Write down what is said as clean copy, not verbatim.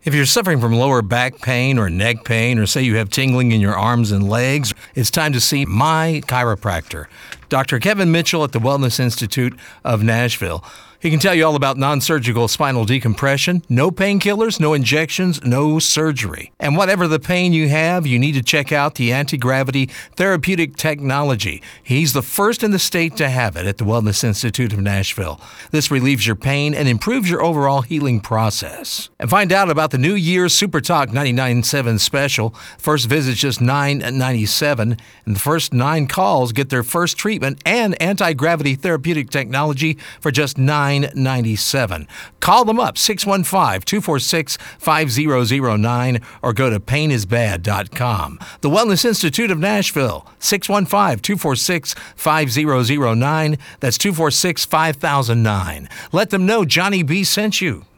If you're suffering from lower back pain or neck pain, or say you have tingling in your arms and legs, it's time to see my chiropractor, Dr. Kevin Mitchell at the Wellness Institute of Nashville. He can tell you all about non-surgical spinal decompression, no painkillers, no injections, no surgery. And whatever the pain you have, you need to check out the anti-gravity therapeutic technology. He's the first in the state to have it at the Wellness Institute of Nashville. This relieves your pain and improves your overall healing process. And find out about the New Year's Super Talk 99.7 special. First visit just $9.97, and the first 9 calls get their first treatment and anti-gravity therapeutic technology for just $9.97. Call them up, 615-246-5009, or go to painisbad.com. The Wellness Institute of Nashville, 615-246-5009. That's 246-5009. Let them know Johnny B sent you.